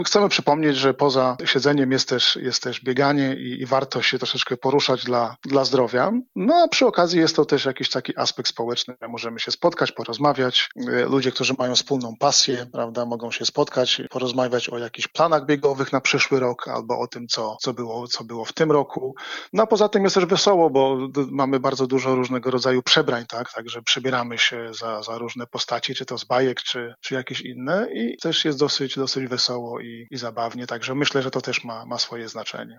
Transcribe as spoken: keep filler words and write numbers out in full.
Chcemy przypomnieć, że poza siedzeniem jest też, jest też bieganie i, i warto się troszeczkę poruszać dla, dla zdrowia. No a przy okazji jest to też jakiś taki aspekt społeczny. Możemy się spotkać, porozmawiać. Ludzie, którzy mają wspólną pasję, prawda, mogą się spotkać, porozmawiać o jakichś planach biegowych na przyszły rok albo o tym, co, co, było, co było w tym roku. No a poza tym jest też wesoło, bo mamy bardzo dużo różnego rodzaju przebrań, tak, także przebieramy się za, za różne postaci, czy to z bajek, czy, czy jakieś inne i też jest dosyć, dosyć wesoło i, i zabawnie, także myślę, że to też ma, ma swoje znaczenie.